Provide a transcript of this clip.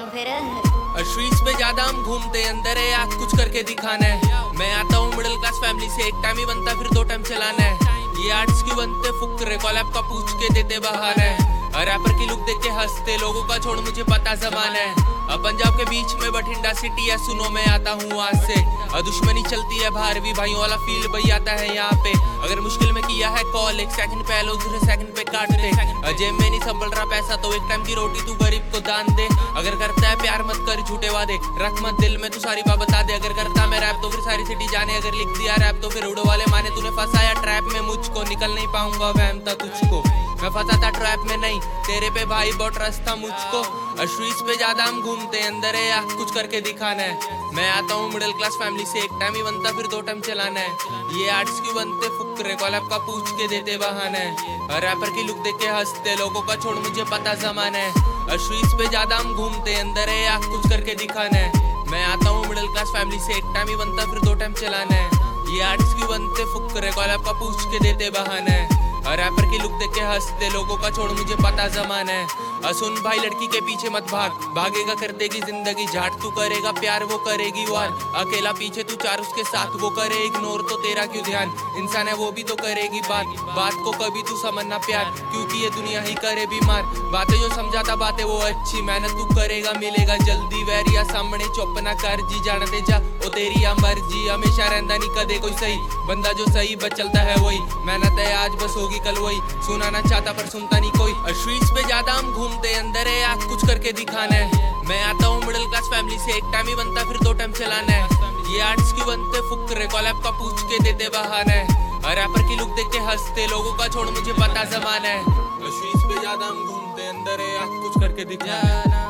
फिर स्ट्रीट्स पे ज्यादा हम घूमते अंदर है आज कुछ करके दिखाना है। मैं आता हूँ मिडिल क्लास फैमिली से, एक टाइम ही बनता फिर 2 टाइम चलाना है। ये आर्ट्स क्यों बनते फुकरे, कॉलैब का पूछ के देते बहाना है। रैपर की लुक देख के हंसते, लोगों का छोड़ मुझे पता जमाना है। अब पंजाब के बीच में बठिंडा सिटी है, सुनो मैं आता हूँ आज से। दुश्मनी चलती है बाहर भी, भाइयों वाला फील भाई आता है यहाँ पे। अगर मुश्किल में किया है कॉल, 1 सेकंड पे लो, दूसरे सेकंड पे काट दे। जेब में नहीं संभल रहा पैसा तो 1 टाइम की रोटी तू गरीब को दान दे। अगर करता है प्यार मत कर झूठे वादे, रख मत दिल में तू सारी बात बता दे। अगर करता मैं रैप तो फिर सारी सिटी जाने, अगर लिख दिया रैप तो फिर उड़ो वाले माने। तूने फंसाया ट्रैप में मुझको, निकल नहीं पाऊंगा वहम था तुझको। मैं फंसा था ट्रैप में नहीं, तेरे पे भाई बहुत ट्रस्ट था मुझको। स्ट्रीट्स पे ज्यादा हम घूमते अंदर है या कुछ करके दिखाना है। मैं आता हूँ मिडिल क्लास फैमिली से, 1 टाइम ही बनता फिर 2 टाइम चलाना है। ये आर्ट्स क्यों बनते फुकरे, कॉलैब का पूछ के देते बहाना है। रैपर की लुक देख के हंसते, लोगों का छोड़ मुझे पता जमाना है। स्ट्रीट्स पे ज्यादा हम घूमते अंदर है या कुछ करके दिखाना है। मैं आता हूँ मिडिल क्लास फैमिली से, 1 टाइम ही बनता फिर 2 टाइम चलाना है। ये आर्ट्स क्यों बनते फुकरे, कॉलैब का पूछ के देते बहाना है। रैपर की लुक देख के हंसते, लोगों का छोड़ मुझे पता जमाना है। सुन भाई लड़की के पीछे मत भाग, भागेगा कर देगी जिंदगी झाट। तू करेगा प्यार वो करेगी वार, अकेला पीछे तू 4 उसके साथ वो करे इग्नोर, तो तेरा क्यों ध्यान। इंसान है वो भी तो करेगी बात को कभी तू समझना प्यार, क्योंकि ये दुनिया ही करे बीमार। बातें जो समझाता बातें वो अच्छी, मेहनत तू करेगा मिलेगा जल्दी। वैरिया सामने चुप ना कर, जी जानते जा ओ तेरी मर्जी। हमेशा रहता नहीं कदे कोई सही बंदा, जो सही बच चलता है वही। मेहनत है आज बस होगी कल वही, सुनाना चाहता पर सुनता नहीं कोई। स्ट्रीट्स पे ज्यादा हम घूमते अंदर है आज कुछ करके दिखाना है। मैं आता हूँ मिडिल क्लास फैमिली से, 1 टाइम ही बनता फिर 2 टाइम चलाना है। ये आर्ट्स क्यों बनते फुकरे, कॉलैब का पूछ के देते बहाना है। रैपर की लुक देख के हंसते, लोगों का छोड़ मुझे पता जमाना है। स्ट्रीट्स पे ज्यादा हम घूमते अंदर है आज कुछ करके दिखाना है।